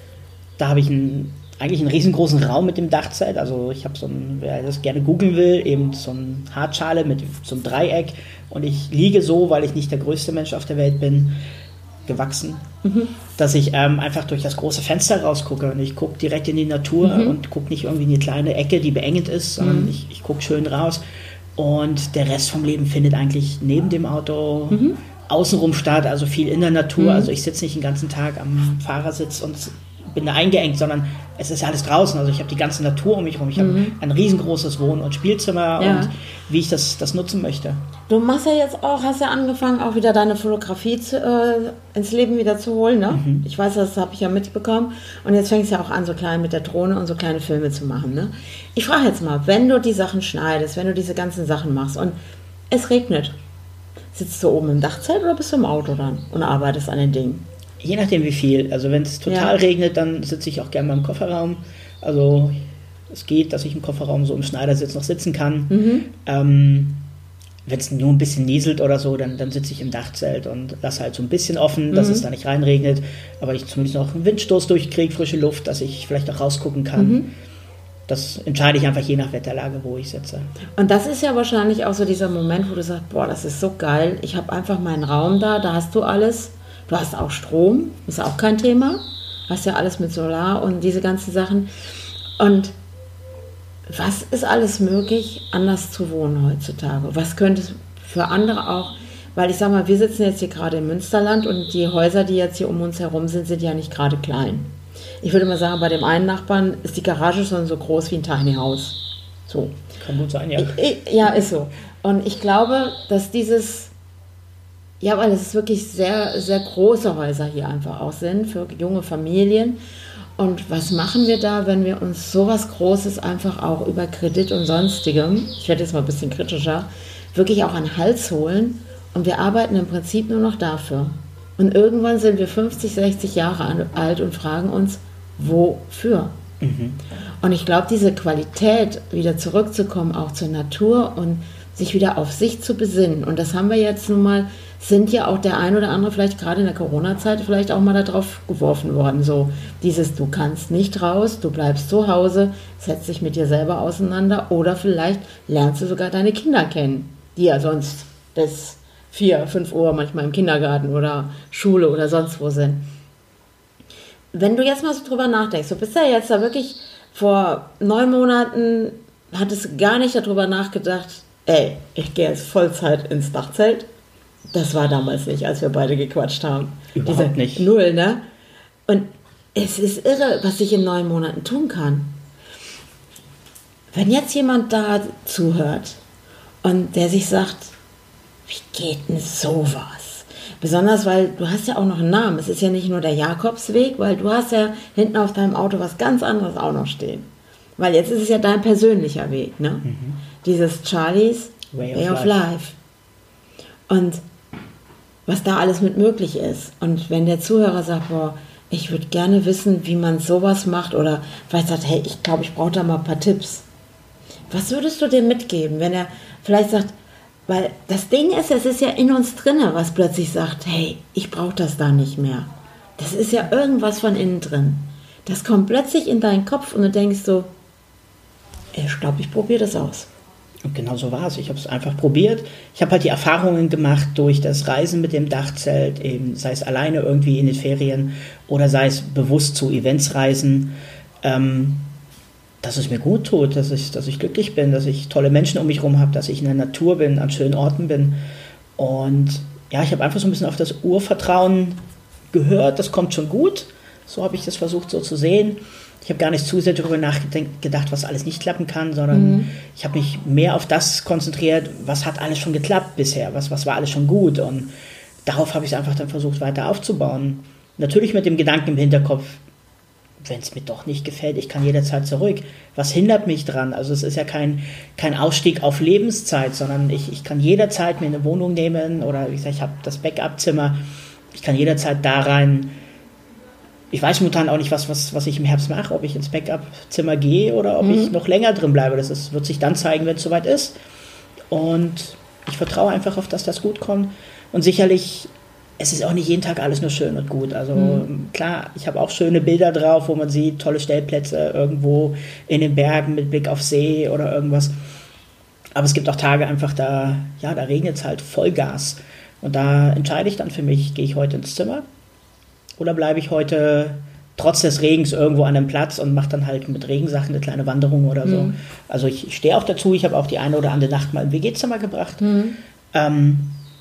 Da habe ich einen, eigentlich einen riesengroßen Raum mit dem Dachzelt. Also ich habe so ein, wer das gerne googeln will, eben so eine Hartschale mit so einem Dreieck. Und ich liege so, weil ich nicht der größte Mensch auf der Welt bin, gewachsen, mhm. dass ich ähm, einfach durch das große Fenster rausgucke und ich gucke direkt in die Natur mhm. und gucke nicht irgendwie in die kleine Ecke, die beengend ist, sondern mhm. ich, ich gucke schön raus und der Rest vom Leben findet eigentlich neben dem Auto mhm. außenrum statt, also viel in der Natur, mhm. also ich sitze nicht den ganzen Tag am Fahrersitz und bin da eingeengt, sondern es ist alles draußen, also ich habe die ganze Natur um mich herum, ich habe mhm. ein riesengroßes Wohn- und Spielzimmer ja. und wie ich das, das nutzen möchte. Du machst ja jetzt auch, hast ja angefangen, auch wieder deine Fotografie zu, äh, ins Leben wieder zu holen, ne? Mhm. Ich weiß, das habe ich ja mitbekommen. Und jetzt fängst du ja auch an, so klein mit der Drohne und so kleine Filme zu machen, ne? Ich frage jetzt mal, wenn du die Sachen schneidest, wenn du diese ganzen Sachen machst und es regnet, sitzt du oben im Dachzelt oder bist du im Auto dann und arbeitest an den Dingen? Je nachdem wie viel. Also wenn es total ja. regnet, dann sitze ich auch gerne mal im Kofferraum. Also es geht, dass ich im Kofferraum so im Schneidersitz noch sitzen kann. Mhm. Ähm, wenn es nur ein bisschen nieselt oder so, dann, dann sitze ich im Dachzelt und lasse halt so ein bisschen offen, dass mhm. es da nicht reinregnet, aber ich zumindest noch einen Windstoß durchkriege, frische Luft, dass ich vielleicht auch rausgucken kann. Mhm. Das entscheide ich einfach je nach Wetterlage, wo ich sitze. Und das ist ja wahrscheinlich auch so dieser Moment, wo du sagst, boah, das ist so geil, ich habe einfach meinen Raum da, da hast du alles. Du hast auch Strom, ist auch kein Thema. Hast ja alles mit Solar und diese ganzen Sachen. Und was ist alles möglich, anders zu wohnen heutzutage? Was könnte es für andere auch, weil ich sag mal, wir sitzen jetzt hier gerade im Münsterland und die Häuser, die jetzt hier um uns herum sind, sind ja nicht gerade klein. Ich würde mal sagen, bei dem einen Nachbarn ist die Garage schon so groß wie ein Tiny House. So. Kann gut sein, ja. Ich, ich, ja, ist so. Und ich glaube, dass dieses Ja, weil es wirklich sehr, sehr große Häuser hier einfach auch sind für junge Familien. Und was machen wir da, wenn wir uns sowas Großes einfach auch über Kredit und Sonstigem, ich werde jetzt mal ein bisschen kritischer, wirklich auch an den Hals holen und wir arbeiten im Prinzip nur noch dafür. Und irgendwann sind wir fünfzig, sechzig Jahre alt und fragen uns, wofür? Mhm. Und ich glaube, diese Qualität, wieder zurückzukommen, auch zur Natur und sich wieder auf sich zu besinnen. Und das haben wir jetzt nun mal, sind ja auch der ein oder andere vielleicht gerade in der Corona-Zeit vielleicht auch mal da drauf geworfen worden. So dieses, du kannst nicht raus, du bleibst zu Hause, setzt dich mit dir selber auseinander oder vielleicht lernst du sogar deine Kinder kennen, die ja sonst bis vier, fünf Uhr manchmal im Kindergarten oder Schule oder sonst wo sind. Wenn du jetzt mal so drüber nachdenkst, du bist ja jetzt da wirklich vor neun Monaten, hattest du gar nicht darüber nachgedacht, ey, ich gehe jetzt Vollzeit ins Dachzelt. Das war damals nicht, als wir beide gequatscht haben. Überhaupt Diese nicht. Null, ne? Und es ist irre, was ich in neun Monaten tun kann. Wenn jetzt jemand da zuhört und der sich sagt, wie geht denn sowas? Besonders, weil du hast ja auch noch einen Namen. Es ist ja nicht nur der Jakobsweg, weil du hast ja hinten auf deinem Auto was ganz anderes auch noch stehen. Weil jetzt ist es ja dein persönlicher Weg, ne? Mhm. Dieses Charlie's Way, Way of, of Life. Life. Und was da alles mit möglich ist. Und wenn der Zuhörer sagt, boah, ich würde gerne wissen, wie man sowas macht oder vielleicht sagt, hey, ich glaube, ich brauche da mal ein paar Tipps. Was würdest du dem mitgeben, wenn er vielleicht sagt, weil das Ding ist, es ist ja in uns drinne, was plötzlich sagt, hey, ich brauche das da nicht mehr. Das ist ja irgendwas von innen drin. Das kommt plötzlich in deinen Kopf und du denkst so, ich glaube, ich probiere das aus. Und genau so war es. Ich habe es einfach probiert. Ich habe halt die Erfahrungen gemacht durch das Reisen mit dem Dachzelt, eben sei es alleine irgendwie in den Ferien oder sei es bewusst zu Events reisen, ähm, dass es mir gut tut, dass ich, dass ich glücklich bin, dass ich tolle Menschen um mich herum habe, dass ich in der Natur bin, an schönen Orten bin. Und ja, ich habe einfach so ein bisschen auf das Urvertrauen gehört, das kommt schon gut. So habe ich das versucht so zu sehen. Ich habe gar nicht zu sehr darüber nachgedacht, was alles nicht klappen kann, sondern mhm. ich habe mich mehr auf das konzentriert, was hat alles schon geklappt bisher, was, was war alles schon gut. Und darauf habe ich es einfach dann versucht weiter aufzubauen. Natürlich mit dem Gedanken im Hinterkopf, wenn es mir doch nicht gefällt, ich kann jederzeit zurück. Was hindert mich dran? Also es ist ja kein, kein Ausstieg auf Lebenszeit, sondern ich, ich kann jederzeit mir eine Wohnung nehmen oder wie gesagt, ich habe das Backup-Zimmer. Ich kann jederzeit da rein. Ich weiß momentan auch nicht, was, was, was ich im Herbst mache, ob ich ins Backup-Zimmer gehe oder ob mhm. ich noch länger drin bleibe. Das ist, wird sich dann zeigen, wenn es soweit ist. Und ich vertraue einfach auf, dass das gut kommt. Und sicherlich, es ist auch nicht jeden Tag alles nur schön und gut. Also mhm. klar, ich habe auch schöne Bilder drauf, wo man sieht, tolle Stellplätze irgendwo in den Bergen mit Blick auf See oder irgendwas. Aber es gibt auch Tage einfach, da, ja, da regnet es halt Vollgas. Und da entscheide ich dann für mich, gehe ich heute ins Zimmer oder bleibe ich heute trotz des Regens irgendwo an einem Platz und mache dann halt mit Regensachen eine kleine Wanderung oder so. Mhm. Also ich, ich stehe auch dazu, ich habe auch die eine oder andere Nacht mal im W G-Zimmer gebracht. Mhm. Ähm,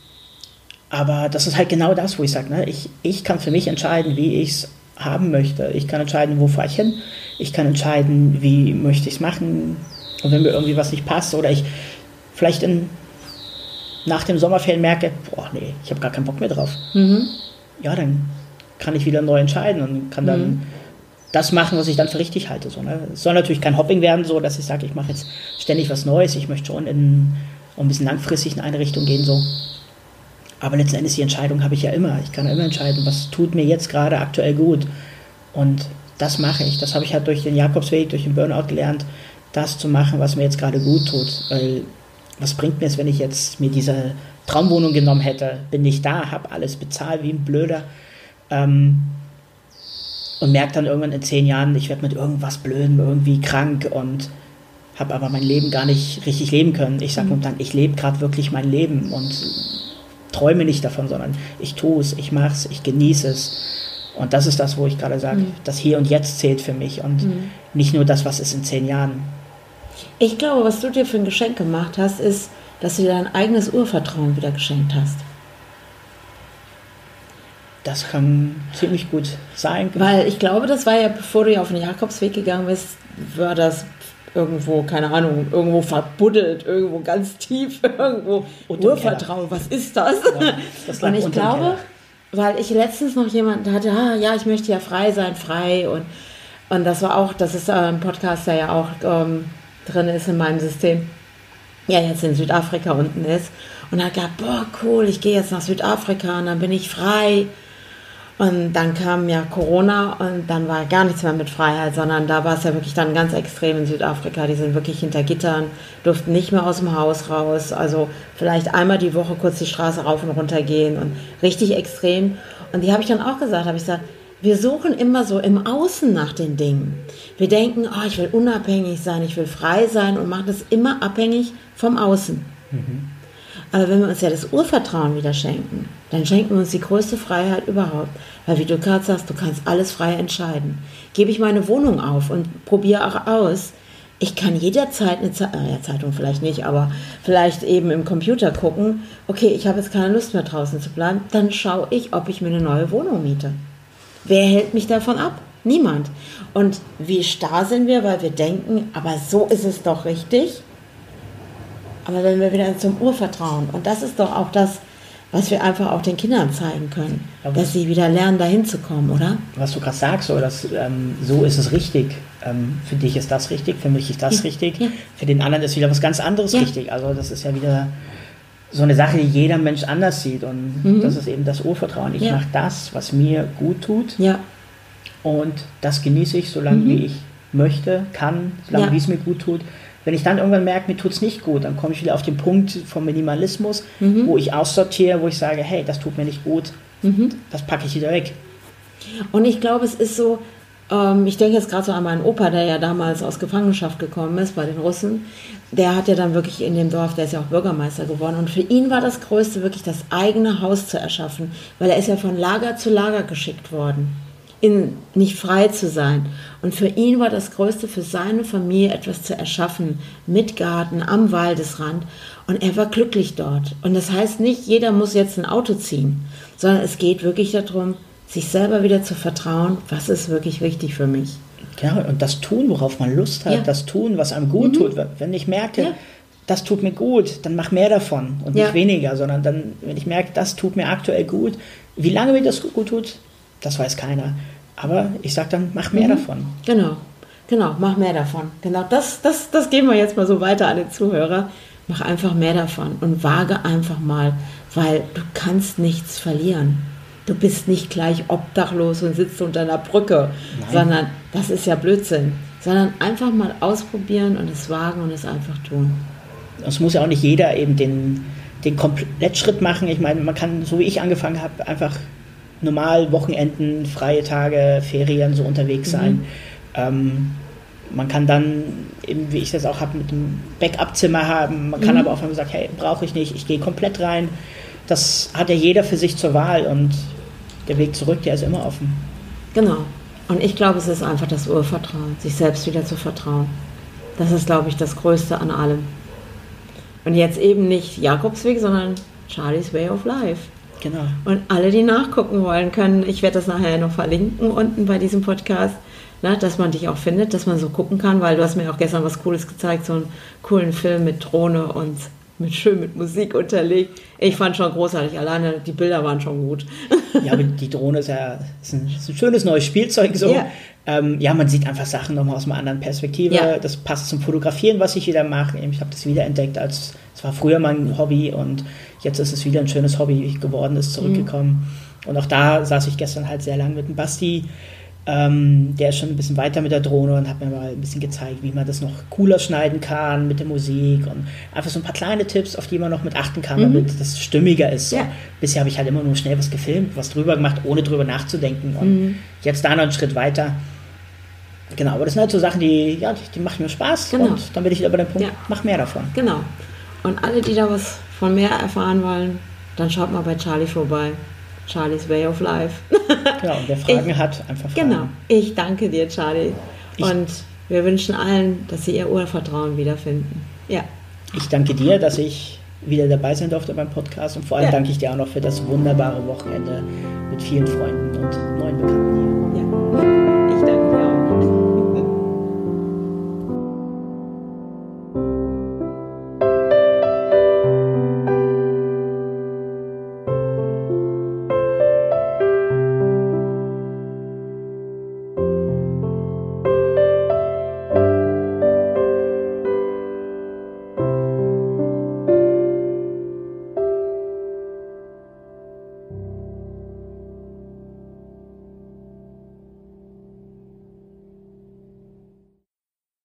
aber das ist halt genau das, wo ich sage, ne, ich, ich kann für mich entscheiden, wie ich es haben möchte. Ich kann entscheiden, wo fahre ich hin. Ich kann entscheiden, wie möchte ich es machen. Und wenn mir irgendwie was nicht passt oder ich vielleicht in, nach dem Sommerferien merke, boah, nee, ich habe gar keinen Bock mehr drauf. Mhm. Ja, dann kann ich wieder neu entscheiden und kann dann mhm. das machen, was ich dann für richtig halte. So, ne? Es soll natürlich kein Hopping werden, so dass ich sage, ich mache jetzt ständig was Neues. Ich möchte schon in, ein bisschen langfristig in eine Richtung gehen. So. Aber letzten Endes die Entscheidung habe ich ja immer. Ich kann ja immer entscheiden, was tut mir jetzt gerade aktuell gut. Und das mache ich. Das habe ich halt durch den Jakobsweg, durch den Burnout gelernt, das zu machen, was mir jetzt gerade gut tut. Weil was bringt mir es, wenn ich jetzt mir diese Traumwohnung genommen hätte, bin nicht da, habe alles bezahlt wie ein Blöder ähm, und merke dann irgendwann in zehn Jahren, ich werde mit irgendwas Blödem irgendwie krank und habe aber mein Leben gar nicht richtig leben können. Ich sage mhm. momentan, ich lebe gerade wirklich mein Leben und träume nicht davon, sondern ich tue es, ich mache es, ich genieße es. Und das ist das, wo ich gerade sage, mhm. das Hier und Jetzt zählt für mich und mhm. nicht nur das, was ist in zehn Jahren. Ich glaube, was du dir für ein Geschenk gemacht hast, ist, dass du dir dein eigenes Urvertrauen wieder geschenkt hast. Das kann ziemlich gut sein. Weil ich glaube, das war ja, bevor du ja auf den Jakobsweg gegangen bist, war das irgendwo, keine Ahnung, irgendwo verbuddelt, irgendwo ganz tief, irgendwo Urvertrauen. Was ist das? Ja, das und ich glaube, weil ich letztens noch jemanden hatte, ah, ja, ich möchte ja frei sein, frei. Und, und das war auch, das ist ein Podcast, der ja auch ähm, drin ist in meinem System, ja, jetzt in Südafrika unten ist. Und er hat gesagt, boah, cool, ich gehe jetzt nach Südafrika und dann bin ich frei. Und dann kam ja Corona und dann war gar nichts mehr mit Freiheit, sondern da war es ja wirklich dann ganz extrem in Südafrika. Die sind wirklich hinter Gittern, durften nicht mehr aus dem Haus raus. Also vielleicht einmal die Woche kurz die Straße rauf und runter gehen und richtig extrem. Und die habe ich dann auch gesagt, habe ich gesagt, wir suchen immer so im Außen nach den Dingen. Wir denken, oh, ich will unabhängig sein, ich will frei sein und machen das immer abhängig vom Außen. Mhm. Aber wenn wir uns ja das Urvertrauen wieder schenken, dann schenken wir uns die größte Freiheit überhaupt. Weil wie du gerade sagst, du kannst alles frei entscheiden. Gebe ich meine Wohnung auf und probiere auch aus. Ich kann jederzeit eine Ze- äh, Zeitung vielleicht nicht, aber vielleicht eben im Computer gucken, okay, ich habe jetzt keine Lust mehr draußen zu bleiben, dann schaue ich, ob ich mir eine neue Wohnung miete. Wer hält mich davon ab? Niemand. Und wie starr sind wir, weil wir denken, aber so ist es doch richtig. Aber wenn wir wieder zum Urvertrauen, und das ist doch auch das, was wir einfach auch den Kindern zeigen können, aber dass sie wieder lernen, dahin zu kommen, oder? Was du gerade sagst, so, dass, ähm, so ist es richtig. Ähm, für dich ist das richtig, für mich ist das ja. richtig, ja. Für den anderen ist wieder was ganz anderes ja. richtig. Also das ist ja wieder so eine Sache, die jeder Mensch anders sieht. Und mhm. das ist eben das Urvertrauen. Ich ja. mache das, was mir gut tut. Ja. Und das genieße ich, solange mhm. wie ich möchte, kann, solange ja. wie es mir gut tut. Wenn ich dann irgendwann merke, mir tut es nicht gut, dann komme ich wieder auf den Punkt vom Minimalismus, mhm. wo ich aussortiere, wo ich sage, hey, das tut mir nicht gut, mhm. das packe ich wieder weg. Und ich glaube, es ist so, ähm, ich denke jetzt gerade so an meinen Opa, der ja damals aus Gefangenschaft gekommen ist bei den Russen, der hat ja dann wirklich in dem Dorf, der ist ja auch Bürgermeister geworden, und für ihn war das Größte wirklich das eigene Haus zu erschaffen, weil er ist ja von Lager zu Lager geschickt worden. in, nicht frei zu sein. Und für ihn war das Größte, für seine Familie etwas zu erschaffen, mit Garten, am Waldesrand. Und er war glücklich dort. Und das heißt nicht, jeder muss jetzt ein Auto ziehen, sondern es geht wirklich darum, sich selber wieder zu vertrauen, was ist wirklich wichtig für mich. Genau, und das tun, worauf man Lust hat, ja. das tun, was einem gut mhm. tut. Wenn ich merke, ja. das tut mir gut, dann mach mehr davon und ja. nicht weniger, sondern dann, wenn ich merke, das tut mir aktuell gut, wie lange mir das gut tut, das weiß keiner. Aber ich sage dann, mach mehr mhm. davon. Genau, genau, mach mehr davon. Genau, das, das, das geben wir jetzt mal so weiter an den Zuhörer. Mach einfach mehr davon und wage einfach mal, weil du kannst nichts verlieren. Du bist nicht gleich obdachlos und sitzt unter einer Brücke, Nein. sondern das ist ja Blödsinn. Sondern einfach mal ausprobieren und es wagen und es einfach tun. Es muss ja auch nicht jeder eben den, den Komplettschritt machen. Ich meine, man kann, so wie ich angefangen habe, einfach normal Wochenenden, freie Tage, Ferien so unterwegs sein. Mhm. Ähm, man kann dann, eben wie ich das auch habe, mit einem Backup-Zimmer haben. Man kann mhm. aber auch sagen, hey, brauche ich nicht, ich gehe komplett rein. Das hat ja jeder für sich zur Wahl und der Weg zurück, der ist immer offen. Genau. Und ich glaube, es ist einfach das Urvertrauen, sich selbst wieder zu vertrauen. Das ist, glaube ich, das Größte an allem. Und jetzt eben nicht Jakobsweg, sondern Charlie's Way of Life. Genau. Und alle, die nachgucken wollen, können, ich werde das nachher noch verlinken unten bei diesem Podcast, ne, dass man dich auch findet, dass man so gucken kann, weil du hast mir auch gestern was Cooles gezeigt, so einen coolen Film mit Drohne und mit schön mit Musik unterlegt. Ich fand schon großartig, alleine die Bilder waren schon gut. Ja, aber die Drohne ist ja ist ein, ist ein schönes neues Spielzeug. So. Ja. Ähm, ja, man sieht einfach Sachen nochmal aus einer anderen Perspektive. Ja. Das passt zum Fotografieren, was ich wieder mache. Ich habe das wiederentdeckt, als es war früher mein Hobby und jetzt ist es wieder ein schönes Hobby geworden, ist zurückgekommen. Mhm. Und auch da saß ich gestern halt sehr lang mit dem Basti. Ähm, der ist schon ein bisschen weiter mit der Drohne und hat mir mal ein bisschen gezeigt, wie man das noch cooler schneiden kann mit der Musik und einfach so ein paar kleine Tipps, auf die man noch mit achten kann, mhm. damit das stimmiger ist. So. Ja. Bisher habe ich halt immer nur schnell was gefilmt, was drüber gemacht, ohne drüber nachzudenken und mhm. jetzt da noch einen Schritt weiter. Genau, aber das sind halt so Sachen, die, ja, die, die machen mir Spaß genau. und dann bin ich wieder bei dem Punkt, ja. mach mehr davon. Genau. Und alle, die da was von mehr erfahren wollen, dann schaut mal bei Charlie vorbei. Charlie's Way of Life. Genau, und wer Fragen ich, hat, einfach fragen. Genau, ich danke dir, Charlie. Ich, und wir wünschen allen, dass sie ihr Urvertrauen wiederfinden. Ja. Ich danke dir, dass ich wieder dabei sein durfte beim Podcast und vor allem ja. danke ich dir auch noch für das wunderbare Wochenende mit vielen Freunden und neuen Bekannten hier.